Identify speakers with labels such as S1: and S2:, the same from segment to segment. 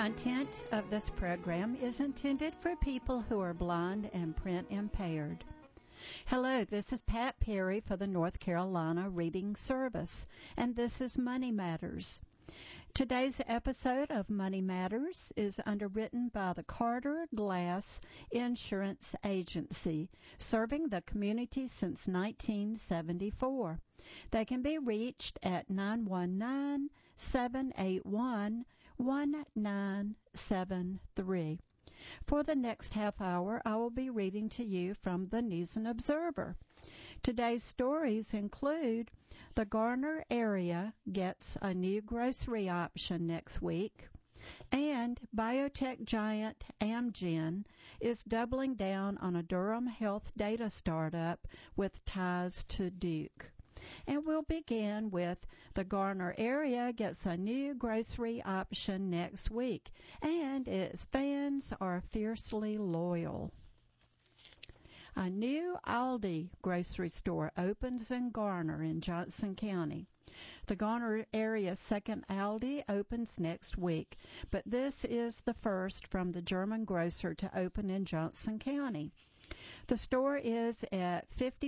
S1: content of this program is intended for people who are blind and print impaired. Hello, this is Pat Perry for the North Carolina Reading Service, and this is Money Matters. Today's episode of Money Matters is underwritten by the Carter Glass Insurance Agency, serving the community since 1974. They can be reached at 919-781-1973. For the next half hour, I will be reading to you from the News and Observer. Today's stories include the Garner area gets a new grocery option next week, and biotech giant Amgen is doubling down on a Durham health data startup with ties to Duke. And we'll begin with the Garner area gets a new grocery option next week, and its fans are fiercely loyal. A new Aldi grocery store opens in Garner in Johnson County. The Garner area's second Aldi opens next week, but this is the first from the German grocer to open in Johnson County. The store is at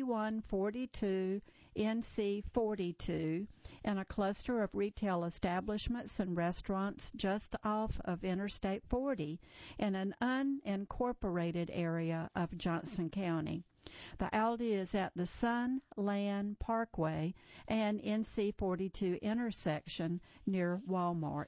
S1: 5142 NC 42 in a cluster of retail establishments and restaurants just off of Interstate 40 in an unincorporated area of Johnson County. The Aldi is at the Sun Land Parkway and NC 42 intersection near Walmart.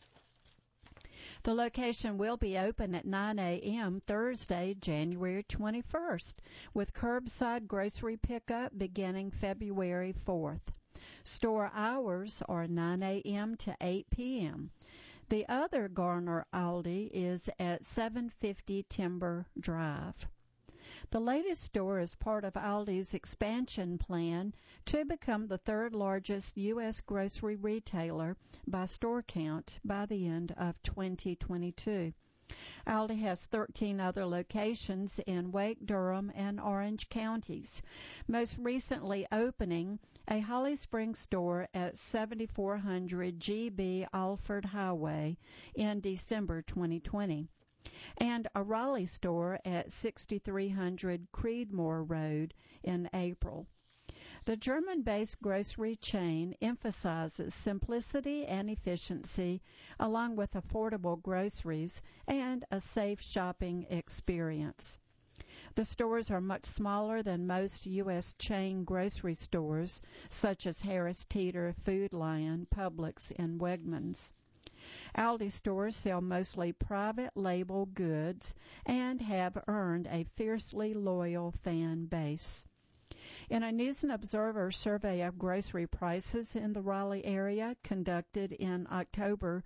S1: The location will be open at 9 a.m. Thursday, January 21st, with curbside grocery pickup beginning February 4th. Store hours are 9 a.m. to 8 p.m. The other Garner Aldi is at 750 Timber Drive. The latest store is part of Aldi's expansion plan to become the third largest U.S. grocery retailer by store count by the end of 2022. Aldi has 13 other locations in Wake, Durham, and Orange counties, most recently opening a Holly Springs store at 7400 GB Alford Highway in December 2020. And a Raleigh store at 6300 Creedmoor Road in April. The German-based grocery chain emphasizes simplicity and efficiency, along with affordable groceries and a safe shopping experience. The stores are much smaller than most U.S. chain grocery stores, such as Harris Teeter, Food Lion, Publix, and Wegmans. Aldi stores sell mostly private label goods and have earned a fiercely loyal fan base. In a News and Observer survey of grocery prices in the Raleigh area conducted in October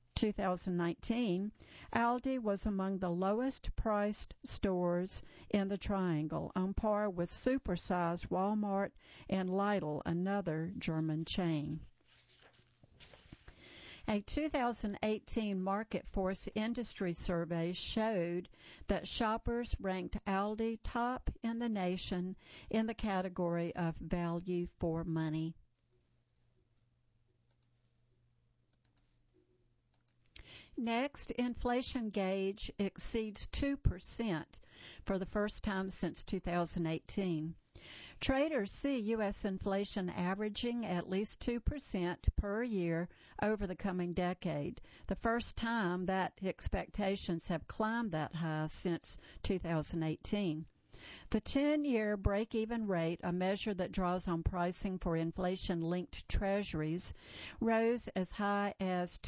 S1: 2019, Aldi was among the lowest priced stores in the Triangle, on par with supersized Walmart and Lidl, another German chain. A 2018 Market Force industry survey showed that shoppers ranked Aldi top in the nation in the category of value for money. Next, inflation gauge exceeds 2% for the first time since 2018. Traders see U.S. inflation averaging at least 2% per year over the coming decade, the first time that expectations have climbed that high since 2018. The 10-year break-even rate, a measure that draws on pricing for inflation-linked treasuries, rose as high as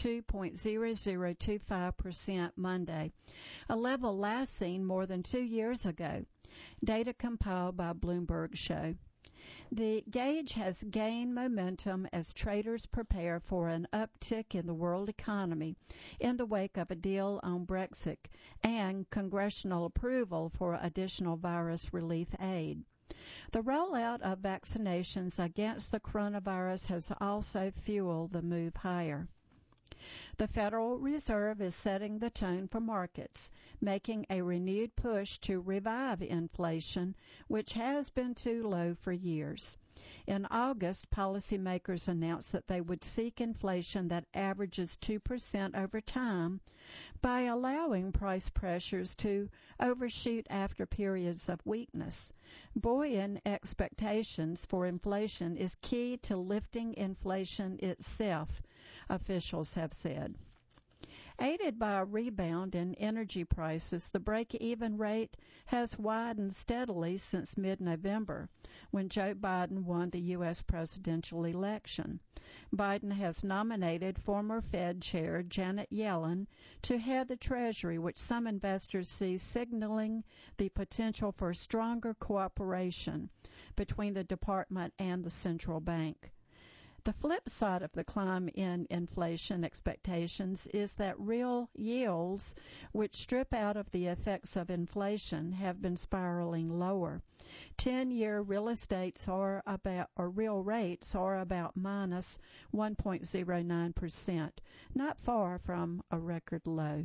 S1: 2.0025% Monday, a level last seen more than 2 years ago. Data compiled by Bloomberg show. The gauge has gained momentum as traders prepare for an uptick in the world economy in the wake of a deal on Brexit and congressional approval for additional virus relief aid. The rollout of vaccinations against the coronavirus has also fueled the move higher. The Federal Reserve is setting the tone for markets, making a renewed push to revive inflation, which has been too low for years. In August, policymakers announced that they would seek inflation that averages 2% over time by allowing price pressures to overshoot after periods of weakness. Buoyant expectations for inflation is key to lifting inflation itself, officials have said. Aided by a rebound in energy prices, the break-even rate has widened steadily since mid-November, when Joe Biden won the U.S. presidential election. Biden has nominated former Fed Chair Janet Yellen to head the Treasury, which some investors see signaling the potential for stronger cooperation between the department and the central bank. The flip side of the climb in inflation expectations is that real yields, which strip out of the effects of inflation, have been spiraling lower. 10-year real rates are about minus 1.09%, not far from a record low.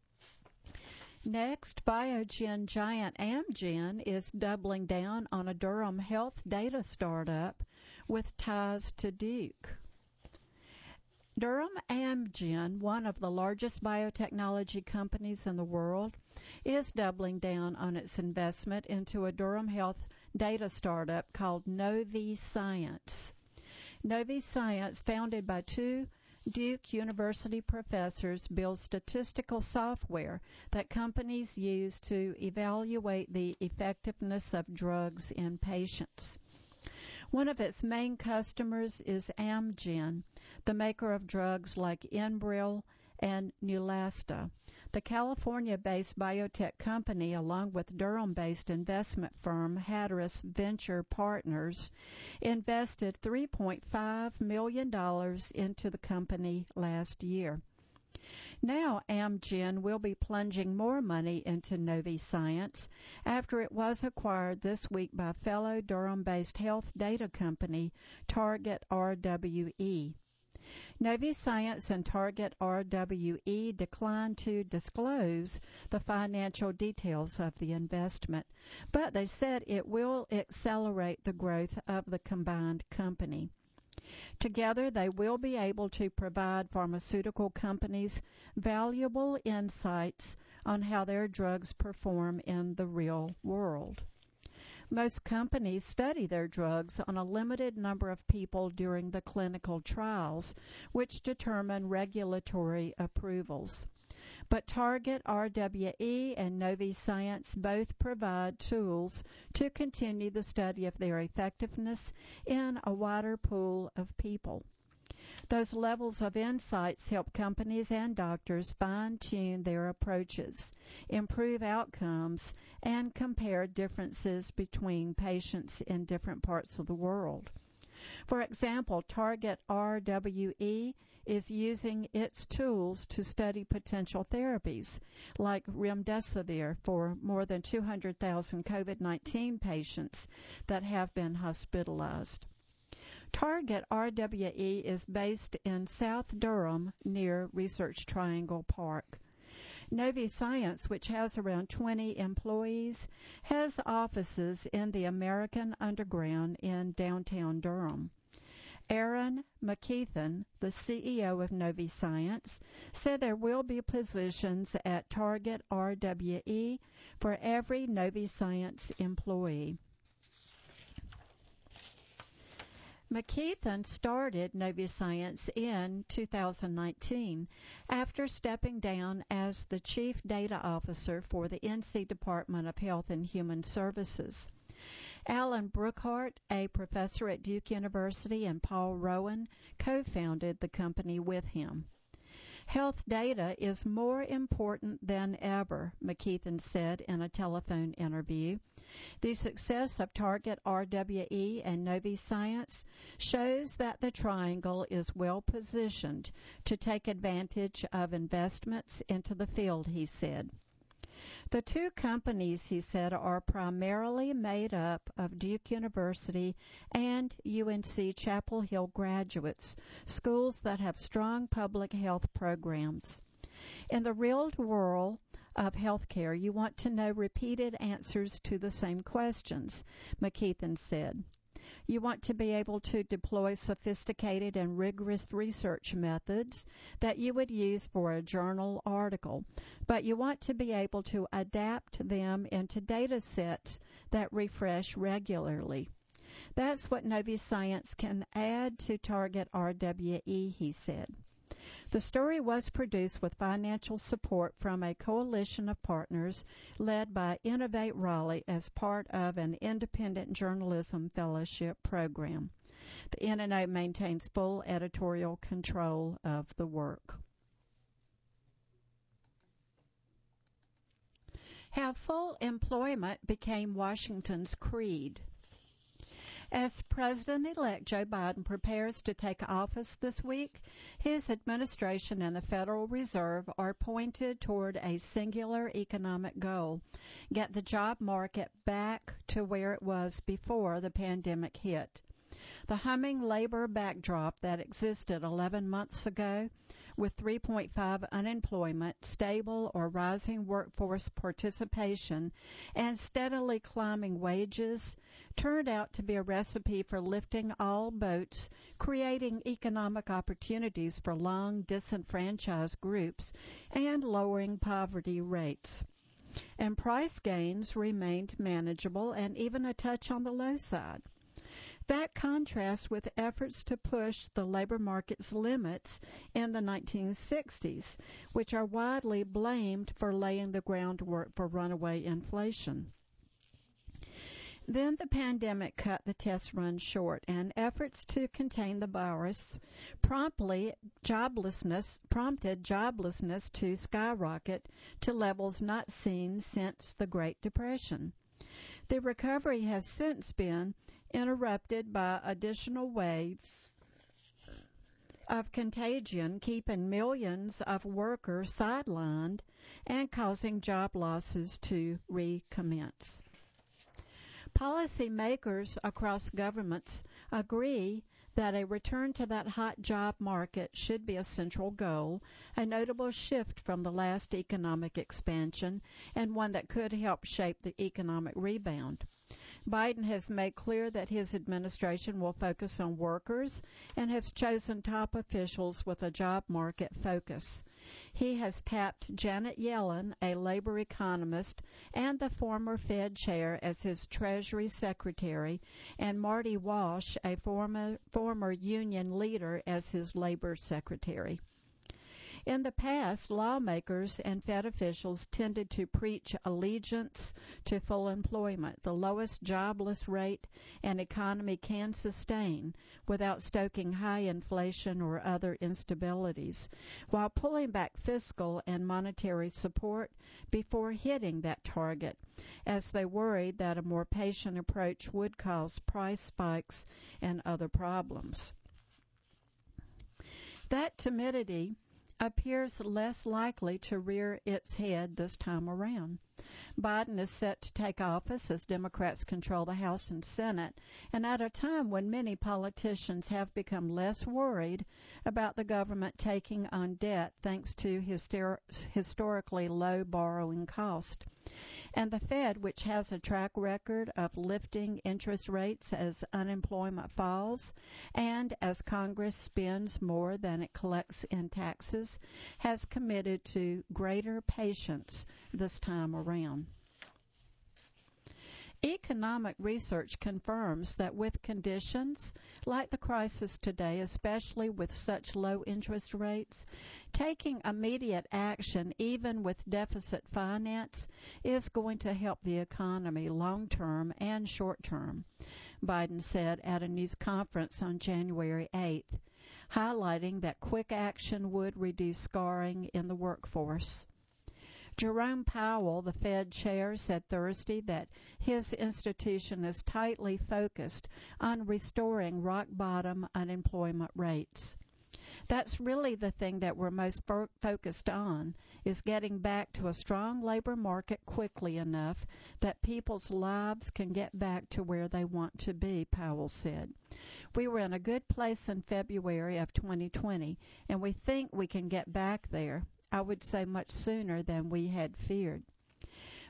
S1: Next, Biogen giant Amgen is doubling down on a Durham health data startup with ties to Duke. Durham Amgen, one of the largest biotechnology companies in the world, is doubling down on its investment into a Durham health data startup called Novi Science. Novi Science, founded by two Duke University professors, builds statistical software that companies use to evaluate the effectiveness of drugs in patients. One of its main customers is Amgen, the maker of drugs like Enbrel and Neulasta. The California-based biotech company, along with Durham-based investment firm Hatteras Venture Partners, invested $3.5 million into the company last year. Now Amgen will be plunging more money into Novi Science after it was acquired this week by fellow Durham-based health data company Target RWE. Novi Science and Target RWE declined to disclose the financial details of the investment, but they said it will accelerate the growth of the combined company. Together, they will be able to provide pharmaceutical companies valuable insights on how their drugs perform in the real world. Most companies study their drugs on a limited number of people during the clinical trials, which determine regulatory approvals. But Target RWE and Novi Science both provide tools to continue the study of their effectiveness in a wider pool of people. Those levels of insights help companies and doctors fine-tune their approaches, improve outcomes, and compare differences between patients in different parts of the world. For example, Target RWE is using its tools to study potential therapies like remdesivir for more than 200,000 COVID-19 patients that have been hospitalized. Target RWE is based in South Durham near Research Triangle Park. Novi Science, which has around 20 employees, has offices in the American Underground in downtown Durham. Aaron McKeithen, the CEO of Novi Science, said there will be positions at Target RWE for every Novi Science employee. McKeithen started Novi Science in 2019 after stepping down as the Chief Data Officer for the NC Department of Health and Human Services. Alan Brookhart, a professor at Duke University, and Paul Rowan co-founded the company with him. Health data is more important than ever, McKeithen said in a telephone interview. The success of Target RWE and Novi Science shows that the Triangle is well positioned to take advantage of investments into the field, he said. The two companies, he said, are primarily made up of Duke University and UNC Chapel Hill graduates, schools that have strong public health programs. In the real world of healthcare, you want to know repeated answers to the same questions, McKeithen said. You want to be able to deploy sophisticated and rigorous research methods that you would use for a journal article, but you want to be able to adapt them into data sets that refresh regularly. That's what Noviscience can add to Target RWE, he said. The story was produced with financial support from a coalition of partners led by Innovate Raleigh as part of an independent journalism fellowship program. The NNO maintains full editorial control of the work. How full employment became Washington's creed. As President-elect Joe Biden prepares to take office this week, his administration and the Federal Reserve are pointed toward a singular economic goal: get the job market back to where it was before the pandemic hit. The humming labor backdrop that existed 11 months ago, with 3.5 unemployment, stable or rising workforce participation, and steadily climbing wages, turned out to be a recipe for lifting all boats, creating economic opportunities for long disenfranchised groups, and lowering poverty rates. And price gains remained manageable and even a touch on the low side. That contrasts with efforts to push the labor market's limits in the 1960s, which are widely blamed for laying the groundwork for runaway inflation. Then the pandemic cut the test run short, and efforts to contain the virus prompted joblessness to skyrocket to levels not seen since the Great Depression. The recovery has since been interrupted by additional waves of contagion, keeping millions of workers sidelined and causing job losses to recommence. Policymakers across governments agree that a return to that hot job market should be a central goal, a notable shift from the last economic expansion, and one that could help shape the economic rebound. Biden has made clear that his administration will focus on workers and has chosen top officials with a job market focus. He has tapped Janet Yellen, a labor economist and the former Fed chair, as his Treasury Secretary, and Marty Walsh, a former union leader, as his labor secretary. In the past, lawmakers and Fed officials tended to preach allegiance to full employment, the lowest jobless rate an economy can sustain without stoking high inflation or other instabilities, while pulling back fiscal and monetary support before hitting that target, as they worried that a more patient approach would cause price spikes and other problems. That timidity appears less likely to rear its head this time around. Biden is set to take office as Democrats control the House and Senate, and at a time when many politicians have become less worried about the government taking on debt thanks to historically low borrowing cost. And the Fed, which has a track record of lifting interest rates as unemployment falls and as Congress spends more than it collects in taxes, has committed to greater patience this time around. Economic research confirms that with conditions like the crisis today, especially with such low interest rates, taking immediate action, even with deficit finance, is going to help the economy long-term and short-term, Biden said at a news conference on January 8th, highlighting that quick action would reduce scarring in the workforce. Jerome Powell, the Fed chair, said Thursday that his institution is tightly focused on restoring rock-bottom unemployment rates. That's really the thing that we're most focused on, is getting back to a strong labor market quickly enough that people's lives can get back to where they want to be, Powell said. We were in a good place in February of 2020, and we think we can get back there. I would say much sooner than we had feared.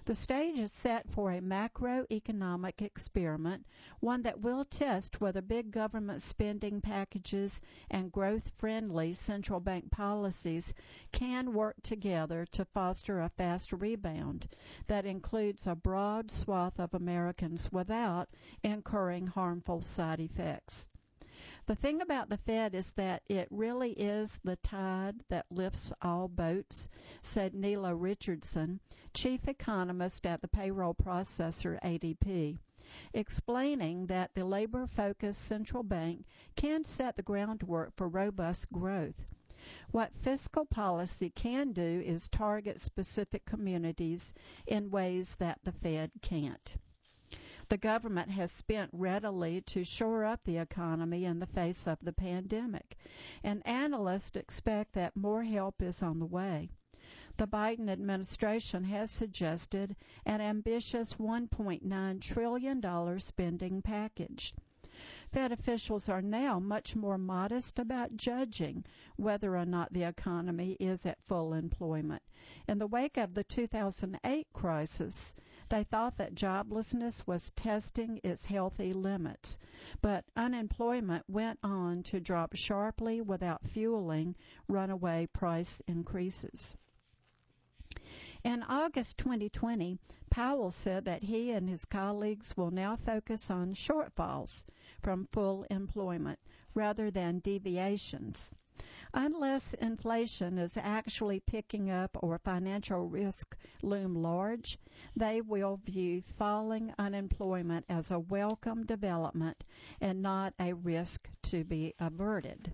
S1: The stage is set for a macroeconomic experiment, one that will test whether big government spending packages and growth-friendly central bank policies can work together to foster a fast rebound that includes a broad swath of Americans without incurring harmful side effects. The thing about the Fed is that it really is the tide that lifts all boats, said Nela Richardson, chief economist at the payroll processor ADP, explaining that the labor-focused central bank can set the groundwork for robust growth. What fiscal policy can do is target specific communities in ways that the Fed can't. The government has spent readily to shore up the economy in the face of the pandemic, and analysts expect that more help is on the way. The Biden administration has suggested an ambitious $1.9 trillion spending package. Fed officials are now much more modest about judging whether or not the economy is at full employment. In the wake of the 2008 crisis, they thought that joblessness was testing its healthy limits, but unemployment went on to drop sharply without fueling runaway price increases. In August 2020, Powell said that he and his colleagues will now focus on shortfalls from full employment rather than deviations. Unless inflation is actually picking up or financial risk loom large, they will view falling unemployment as a welcome development and not a risk to be averted.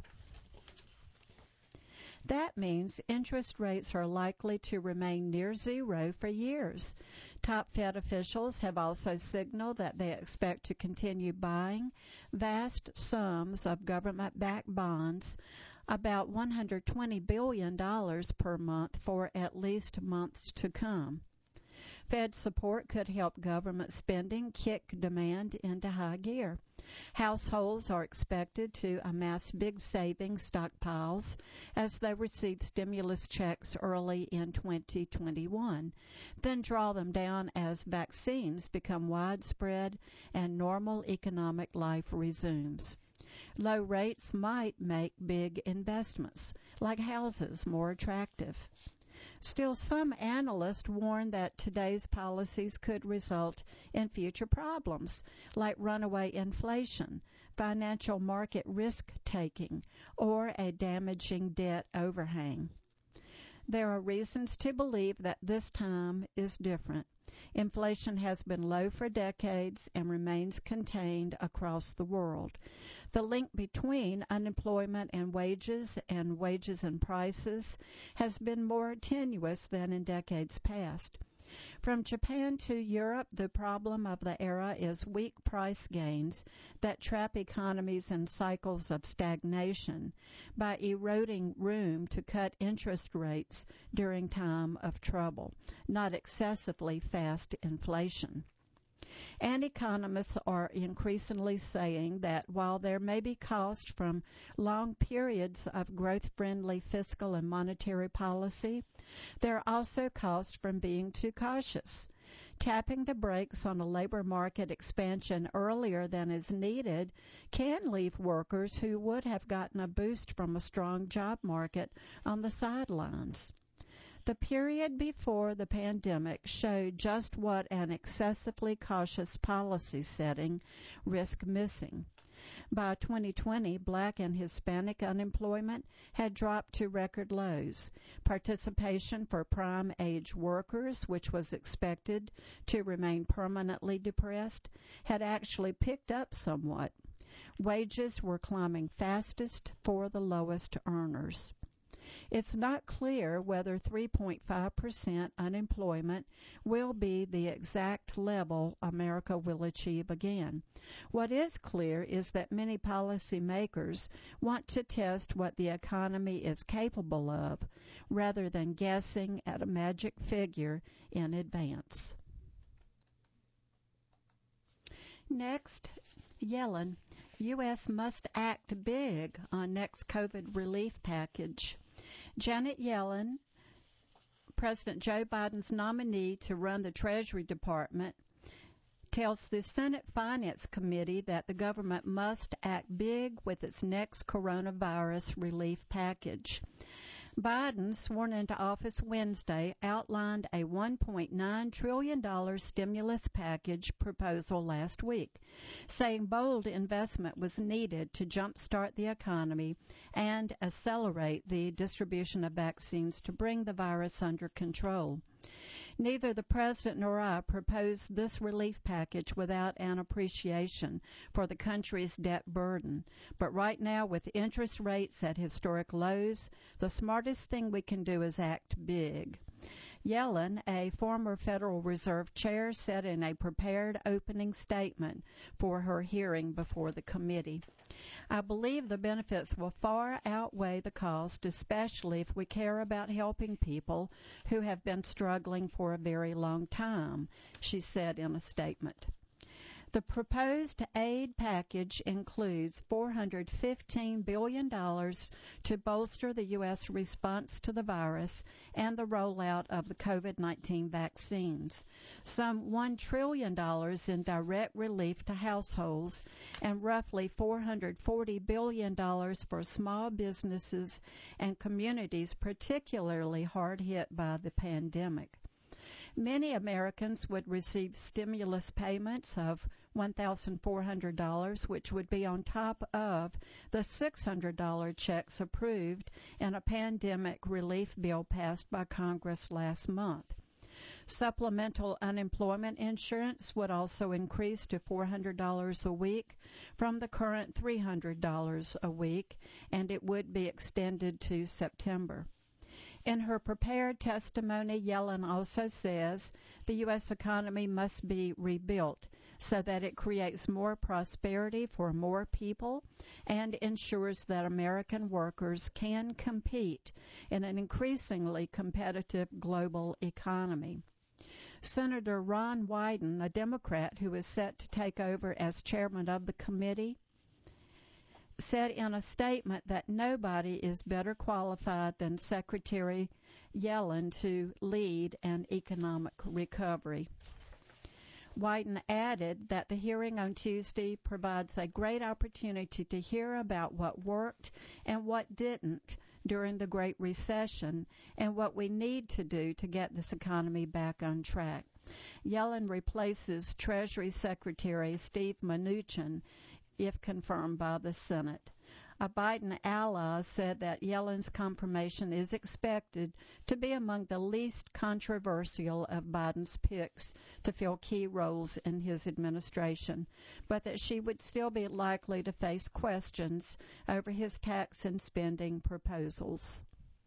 S1: That means interest rates are likely to remain near zero for years. Top Fed officials have also signaled that they expect to continue buying vast sums of government-backed bonds, about $120 billion per month for at least months to come. Fed support could help government spending kick demand into high gear. Households are expected to amass big savings stockpiles as they receive stimulus checks early in 2021, then draw them down as vaccines become widespread and normal economic life resumes. Low rates might make big investments, like houses, more attractive. Still, some analysts warn that today's policies could result in future problems, like runaway inflation, financial market risk-taking, or a damaging debt overhang. There are reasons to believe that this time is different. Inflation has been low for decades and remains contained across the world. The link between unemployment and wages and prices has been more tenuous than in decades past. From Japan to Europe, the problem of the era is weak price gains that trap economies in cycles of stagnation by eroding room to cut interest rates during time of trouble, not excessively fast inflation. And economists are increasingly saying that while there may be cost from long periods of growth-friendly fiscal and monetary policy, there are also costs from being too cautious. Tapping the brakes on a labor market expansion earlier than is needed can leave workers who would have gotten a boost from a strong job market on the sidelines. The period before the pandemic showed just what an excessively cautious policy setting risked missing. By 2020, Black and Hispanic unemployment had dropped to record lows. Participation for prime-age workers, which was expected to remain permanently depressed, had actually picked up somewhat. Wages were climbing fastest for the lowest earners. It's not clear whether 3.5% unemployment will be the exact level America will achieve again. What is clear is that many policymakers want to test what the economy is capable of rather than guessing at a magic figure in advance. Next, Yellen. U.S. must act big on next COVID relief package. Janet Yellen, President Joe Biden's nominee to run the Treasury Department, tells the Senate Finance Committee that the government must act big with its next coronavirus relief package. Biden, sworn into office Wednesday, outlined a $1.9 trillion stimulus package proposal last week, saying bold investment was needed to jumpstart the economy and accelerate the distribution of vaccines to bring the virus under control. Neither the President nor I proposed this relief package without an appreciation for the country's debt burden. But right now, with interest rates at historic lows, the smartest thing we can do is act big. Yellen, a former Federal Reserve chair, said in a prepared opening statement for her hearing before the committee, "I believe the benefits will far outweigh the cost, especially if we care about helping people who have been struggling for a very long time," she said in a statement. The proposed aid package includes $415 billion to bolster the U.S. response to the virus and the rollout of the COVID-19 vaccines, some $1 trillion in direct relief to households, and roughly $440 billion for small businesses and communities particularly hard hit by the pandemic. Many Americans would receive stimulus payments of $1,400, which would be on top of the $600 checks approved in a pandemic relief bill passed by Congress last month. Supplemental unemployment insurance would also increase to $400 a week from the current $300 a week, and it would be extended to September. In her prepared testimony, Yellen also says the U.S. economy must be rebuilt so that it creates more prosperity for more people and ensures that American workers can compete in an increasingly competitive global economy. Senator Ron Wyden, a Democrat who is set to take over as chairman of the committee, said in a statement that nobody is better qualified than Secretary Yellen to lead an economic recovery. Wyden added that the hearing on Tuesday provides a great opportunity to hear about what worked and what didn't during the Great Recession and what we need to do to get this economy back on track. Yellen replaces Treasury Secretary Steve Mnuchin if confirmed by the Senate. A Biden ally said that Yellen's confirmation is expected to be among the least controversial of Biden's picks to fill key roles in his administration, but that she would still be likely to face questions over his tax and spending proposals.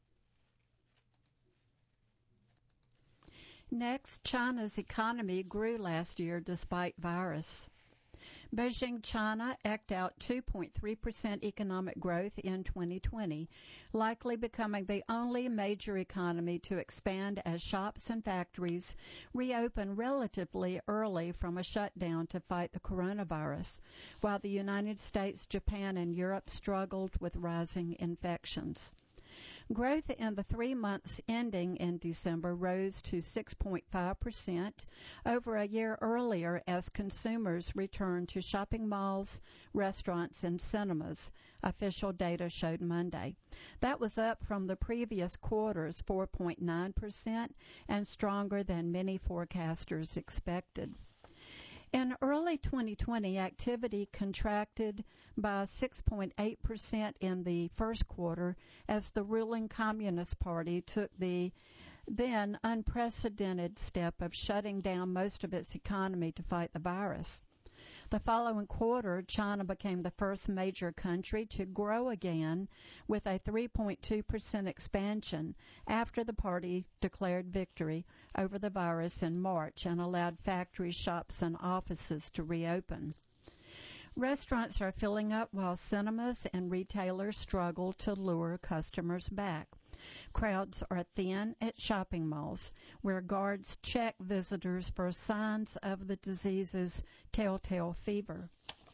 S1: Next, China's economy grew last year despite virus. Beijing, China, eked out 2.3% economic growth in 2020, likely becoming the only major economy to expand as shops and factories reopen relatively early from a shutdown to fight the coronavirus, while the United States, Japan, and Europe struggled with rising infections. Growth in the 3 months ending in December rose to 6.5% over a year earlier as consumers returned to shopping malls, restaurants, and cinemas, official data showed Monday. That was up from the previous quarter's 4.9% and stronger than many forecasters expected. In early 2020, activity contracted by 6.8% in the first quarter as the ruling Communist Party took the then unprecedented step of shutting down most of its economy to fight the virus. The following quarter, China became the first major country to grow again with a 3.2% expansion after the party declared victory over the virus in March and allowed factories, shops, and offices to reopen. Restaurants are filling up while cinemas and retailers struggle to lure customers back. Crowds are thin at shopping malls, where guards check visitors for signs of the disease's telltale fever.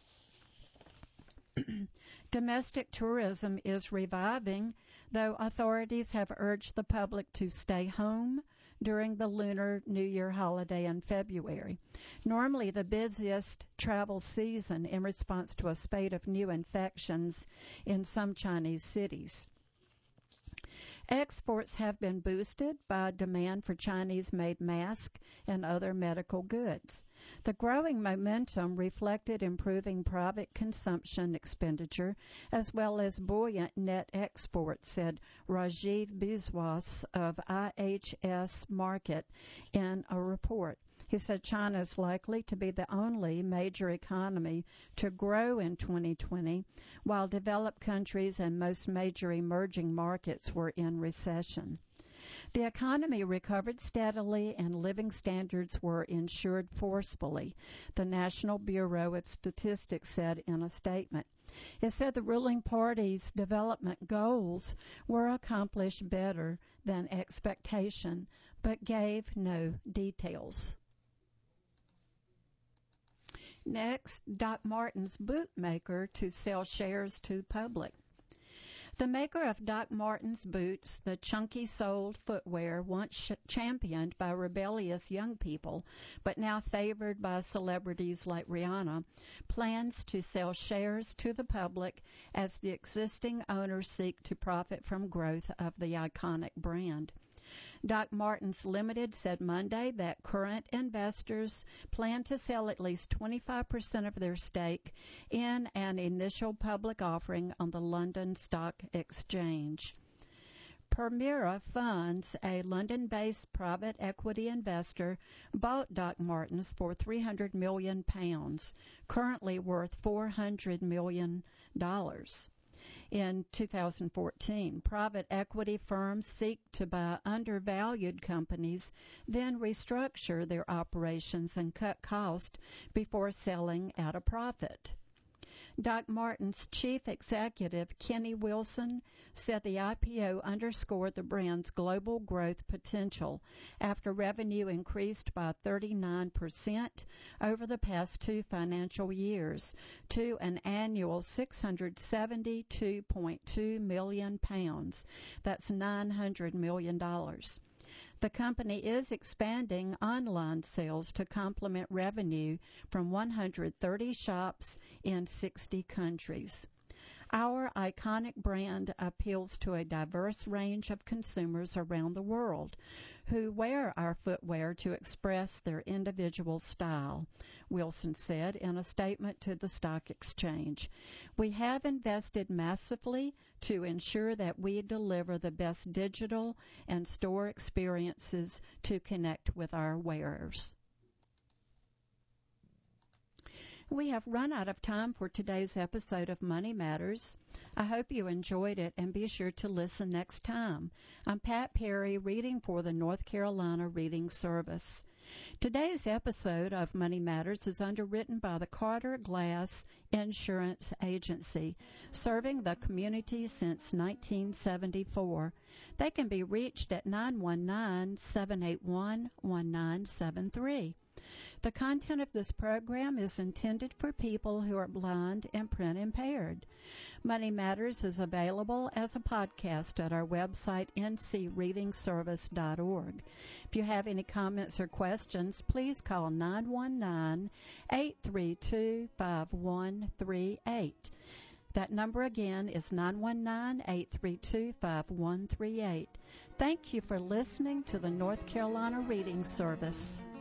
S1: Domestic tourism is reviving, though authorities have urged the public to stay home, during the Lunar New Year holiday in February, normally the busiest travel season in response to a spate of new infections in some Chinese cities. Exports have been boosted by demand for Chinese-made masks and other medical goods. The growing momentum reflected improving private consumption expenditure as well as buoyant net exports, said Rajiv Biswas of IHS Markit in a report. He said China is likely to be the only major economy to grow in 2020, while developed countries and most major emerging markets were in recession. The economy recovered steadily and living standards were ensured forcefully, the National Bureau of Statistics said in a statement. It said the ruling party's development goals were accomplished better than expectation, but gave no details. Next, Doc Martens bootmaker to sell shares to public. The maker of Doc Martens boots, the chunky-soled footwear once championed by rebellious young people, but now favored by celebrities like Rihanna, plans to sell shares to the public as the existing owners seek to profit from growth of the iconic brand. Doc Martens Limited said Monday that current investors plan to sell at least 25% of their stake in an initial public offering on the London Stock Exchange. Permira Funds, a London-based private equity investor, bought Doc Martens for £300 million, currently worth $400 million. In 2014, private equity firms seek to buy undervalued companies, then restructure their operations and cut costs before selling at a profit. Doc Martens' chief executive, Kenny Wilson, said the IPO underscored the brand's global growth potential after revenue increased by 39% over the past 2 financial years to an annual £672.2 million. That's $900 million. The company is expanding online sales to complement revenue from 130 shops in 60 countries. Our iconic brand appeals to a diverse range of consumers around the world who wear our footwear to express their individual style, Wilson said in a statement to the stock exchange. We have invested massively to ensure that we deliver the best digital and store experiences to connect with our wearers. We have run out of time for today's episode of Money Matters. I hope you enjoyed it and be sure to listen next time. I'm Pat Perry, reading for the North Carolina Reading Service. Today's episode of Money Matters is underwritten by the Carter Glass Insurance Agency, serving the community since 1974. They can be reached at 919-781-1973. The content of this program is intended for people who are blind and print impaired. Money Matters is available as a podcast at our website, ncreadingservice.org. If you have any comments or questions, please call 919-832-5138. That number again is 919-832-5138. Thank you for listening to the North Carolina Reading Service.